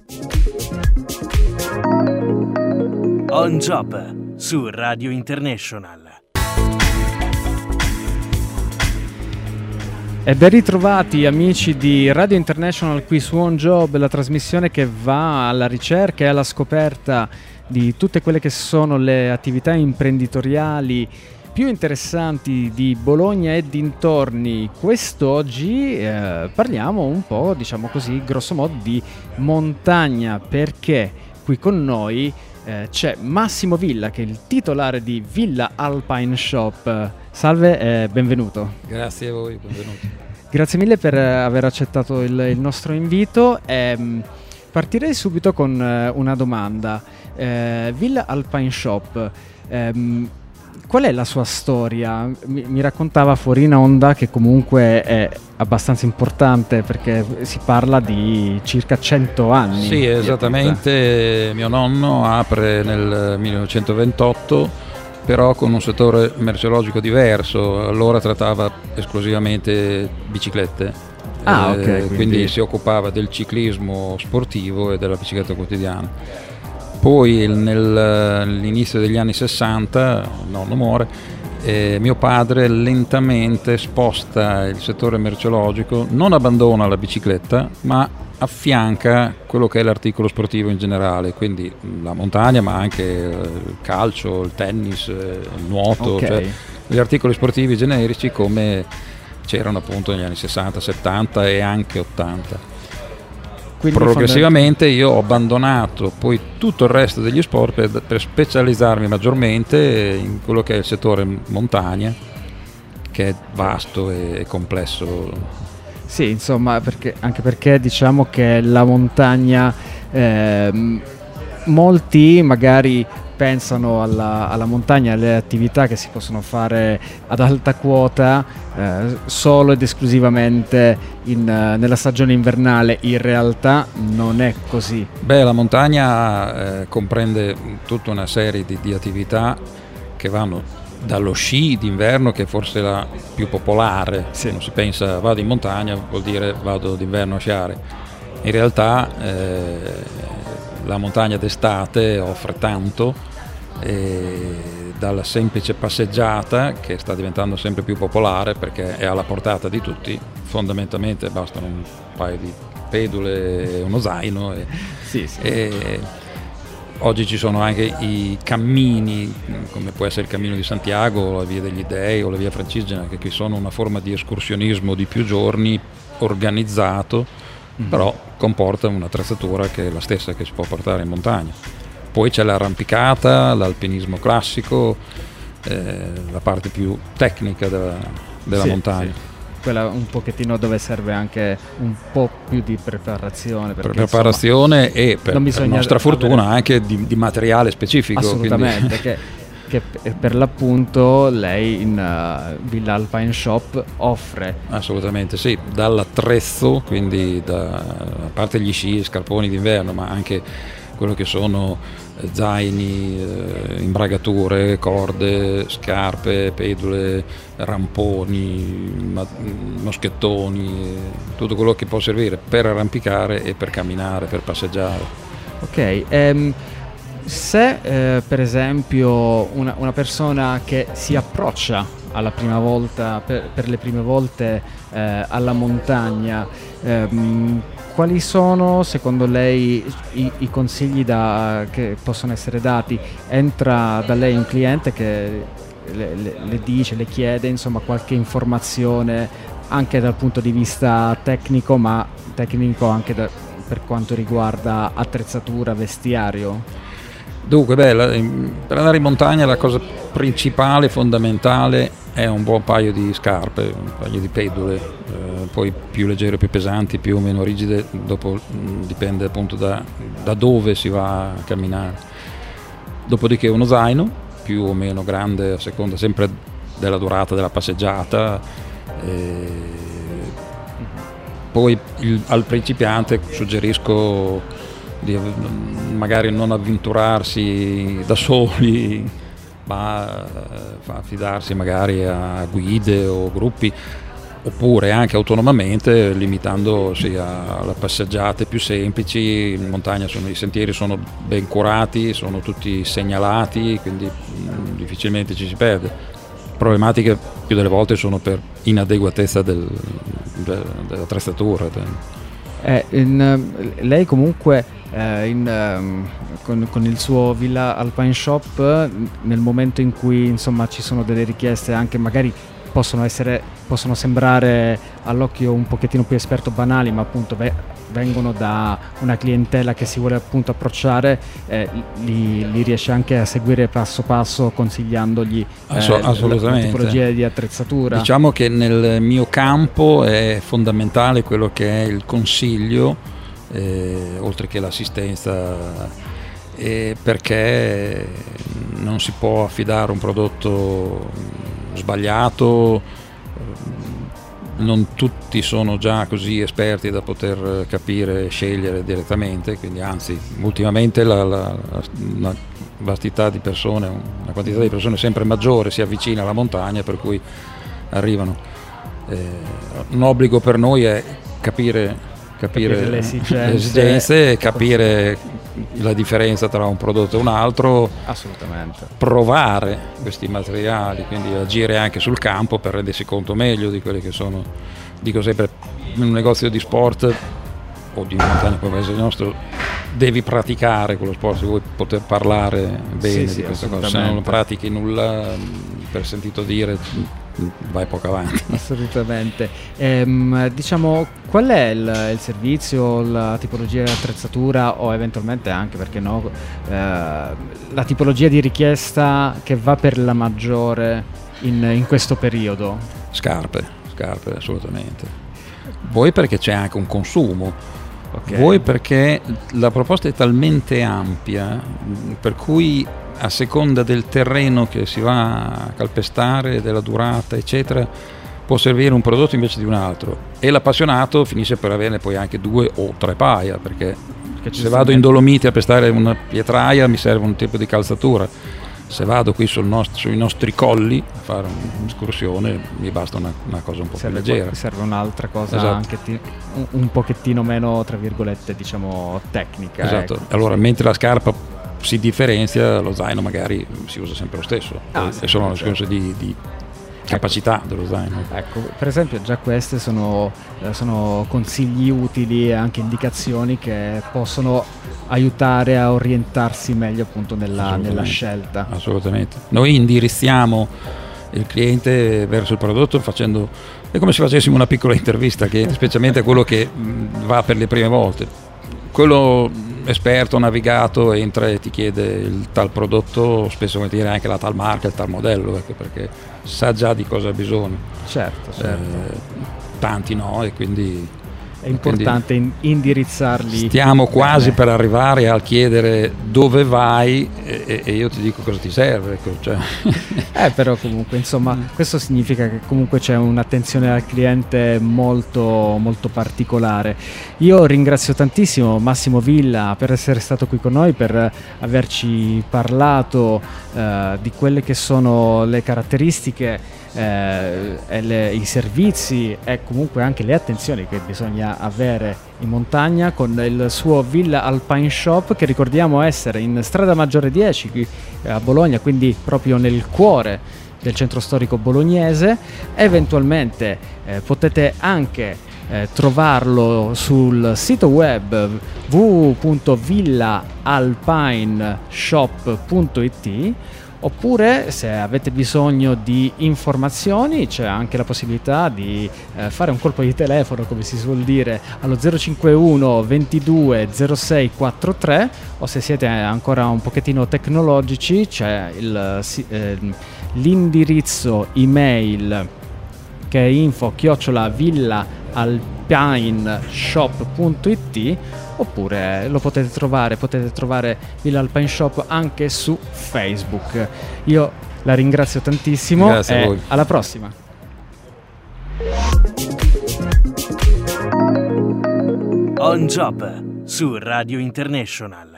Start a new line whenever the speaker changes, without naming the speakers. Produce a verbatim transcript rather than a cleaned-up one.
On Job su Radio International.
E ben ritrovati amici di Radio International qui su On Job, la trasmissione che va alla ricerca e alla scoperta di tutte quelle che sono le attività imprenditoriali più interessanti di Bologna e dintorni. Quest'oggi eh, parliamo un po', diciamo così, grosso modo di montagna, perché qui con noi eh, c'è Massimo Villa, che è il titolare di Villa Alpine Shop. Salve e benvenuto.
Grazie a voi, benvenuti.
Grazie mille per aver accettato il, il nostro invito. E, partirei subito con una domanda. Eh, Villa Alpine Shop, ehm, qual è la sua storia? Mi, mi raccontava fuori in onda che comunque è abbastanza importante, perché si parla di circa cento anni.
Sì, esattamente. Mio nonno apre nel millenovecentoventotto, però con un settore merceologico diverso. Allora trattava esclusivamente biciclette.
Ah,
eh,
ok. Quindi...
quindi si occupava del ciclismo sportivo e della bicicletta quotidiana. Poi nell'inizio degli anni sessanta, nonno muore, e mio padre lentamente sposta il settore merceologico, non abbandona la bicicletta, ma affianca quello che è l'articolo sportivo in generale, quindi la montagna, ma anche il calcio, il tennis, il nuoto,
okay.
Cioè gli articoli sportivi generici come c'erano appunto negli anni sessanta, settanta e anche ottanta. Quindi progressivamente io ho abbandonato poi tutto il resto degli sport per, per specializzarmi maggiormente in quello che è il settore montagna, che è vasto e complesso.
Sì, insomma, perché, anche perché diciamo che la montagna, eh, molti magari pensano alla, alla montagna, alle attività che si possono fare ad alta quota eh, solo ed esclusivamente in, uh, nella stagione invernale. In realtà non è così.
Beh, la montagna eh, comprende tutta una serie di, di attività che vanno dallo sci d'inverno, che è forse la più popolare.
Sì.
Non si pensa vado in montagna vuol dire vado d'inverno a sciare. In realtà eh, la montagna d'estate offre tanto, eh, dalla semplice passeggiata, che sta diventando sempre più popolare perché è alla portata di tutti. Fondamentalmente bastano un paio di pedule e uno zaino e,
sì, sì.
e oggi ci sono anche i cammini, come può essere il Cammino di Santiago, la Via degli Dei o la Via Francigena, che qui sono una forma di escursionismo di più giorni organizzato, mm-hmm. però comporta un'attrezzatura che è la stessa che si può portare in montagna. Poi c'è l'arrampicata, l'alpinismo classico, eh, la parte più tecnica della, della
sì,
montagna.
Sì. Quella un pochettino dove serve anche un po' più di preparazione, perché,
per preparazione
insomma,
e per, per nostra fortuna avere... anche di, di materiale specifico.
Assolutamente, che, che per l'appunto lei in uh, Villa Alpine Shop offre.
Assolutamente sì, dall'attrezzo, quindi da, a parte gli sci, scarponi d'inverno, ma anche quello che sono zaini, eh, imbragature, corde, scarpe, pedule, ramponi, ma- moschettoni, tutto quello che può servire per arrampicare e per camminare, per passeggiare.
Ok, ehm, se eh, per esempio una, una persona che si approccia alla prima volta, per, per le prime volte eh, alla montagna, ehm, quali sono secondo lei i, i consigli da, che possono essere dati? Entra da lei un cliente che le, le, le dice, le chiede insomma qualche informazione anche dal punto di vista tecnico, ma tecnico anche da, per quanto riguarda attrezzatura, vestiario?
Dunque, beh, la, per andare in montagna la cosa principale, fondamentale, è un buon paio di scarpe, un paio di pedule, eh, poi più leggere, più pesanti, più o meno rigide, dopo mh, dipende appunto da, da dove si va a camminare. Dopodiché uno zaino, più o meno grande a seconda sempre della durata della passeggiata. Eh, poi il, al principiante suggerisco di magari non avventurarsi da soli, ma affidarsi magari a guide o gruppi oppure anche autonomamente, limitandosi alle passeggiate più semplici. In montagna sono, i sentieri sono ben curati, sono tutti segnalati, quindi mh, difficilmente ci si perde. Problematiche più delle volte sono per inadeguatezza del, de, dell'attrezzatura.
Eh, in, lei comunque eh, in, um, con, con il suo Villa Alpine Shop, nel momento in cui insomma ci sono delle richieste anche magari possono essere, possono sembrare all'occhio un pochettino più esperto, banali, ma appunto ve- vengono da una clientela che si vuole appunto approcciare, eh, li, li riesce anche a seguire passo passo, consigliandogli eh,
assolutamente
la, la tipologia di attrezzatura.
Diciamo che nel mio campo è fondamentale quello che è il consiglio, eh, oltre che l'assistenza, eh, perché non si può affidare un prodotto sbagliato. Non tutti sono già così esperti da poter capire e scegliere direttamente, quindi anzi ultimamente la, la, la vastità di persone, una quantità di persone sempre maggiore si avvicina alla montagna, per cui arrivano. Eh, un obbligo per noi è capire capire,
capire le esigenze,
le esigenze e capire la differenza tra un prodotto e un altro,
assolutamente,
provare questi materiali, quindi agire anche sul campo per rendersi conto meglio di quelli che sono. Dico sempre, in un negozio di sport o di montagna come il nostro devi praticare quello sport se vuoi poter parlare bene
sì,
di
sì,
questa cosa. Se non pratichi nulla, per sentito dire, vai poco avanti.
Assolutamente. Ehm, diciamo, qual è il, il servizio, la tipologia di attrezzatura o eventualmente anche, perché no, eh, la tipologia di richiesta che va per la maggiore in, in questo periodo?
Scarpe, scarpe assolutamente. Vuoi perché c'è anche un consumo,
okay.
Vuoi perché la proposta è talmente ampia per cui a seconda del terreno che si va a calpestare, della durata eccetera, può servire un prodotto invece di un altro, e l'appassionato finisce per averne poi anche due o tre paia, perché, perché se vado in Dolomiti a pestare una pietraia mi serve un tipo di calzatura, se vado qui sul nostro, sui nostri colli a fare un'escursione mi basta una, una cosa un po'
serve
più leggera,
serve un'altra cosa, esatto. Anche ti, un, un pochettino meno, tra virgolette, diciamo tecnica,
esatto.
Ecco,
allora
sì.
Mentre la scarpa si differenzia, lo zaino magari si usa sempre lo stesso,
ah,
è
sì,
solo una
certo.
discorso di, di capacità
ecco.
dello zaino.
Ecco, per esempio già queste sono, sono consigli utili e anche indicazioni che possono aiutare a orientarsi meglio appunto nella, nella scelta.
Assolutamente. Noi indirizziamo il cliente verso il prodotto facendo, è come se facessimo una piccola intervista, che specialmente quello che va per le prime volte. Quello esperto, navigato, entra e ti chiede il tal prodotto, spesso vuol dire anche la tal marca, il tal modello, ecco, perché sa già di cosa ha bisogno.
Certo, certo.
Eh, tanti no, e quindi
è importante quindi indirizzarli.
Stiamo quasi
bene.
Per arrivare al chiedere dove vai e, e io ti dico cosa ti serve, ecco, cioè.
eh, però comunque insomma questo significa che comunque c'è un'attenzione al cliente molto molto particolare. Io ringrazio tantissimo Massimo Villa per essere stato qui con noi, per averci parlato eh, di quelle che sono le caratteristiche Eh, e le, i servizi e comunque anche le attenzioni che bisogna avere in montagna con il suo Villa Alpine Shop, che ricordiamo essere in Strada Maggiore dieci qui a Bologna, quindi proprio nel cuore del centro storico bolognese. Eventualmente eh, potete anche eh, trovarlo sul sito web w w w punto villa alpine shop punto i t, oppure se avete bisogno di informazioni c'è anche la possibilità di eh, fare un colpo di telefono, come si suol dire, allo zero cinquantuno ventidue zero sei quarantatré, o se siete ancora un pochettino tecnologici c'è il, eh, l'indirizzo email che è info chiocciola villa alpine shop punto i t, oppure lo potete trovare, potete trovare Villa Alpine Shop anche su Facebook. Io la ringrazio tantissimo.
Grazie
e
a voi.
Alla prossima.
On Job su Radio International.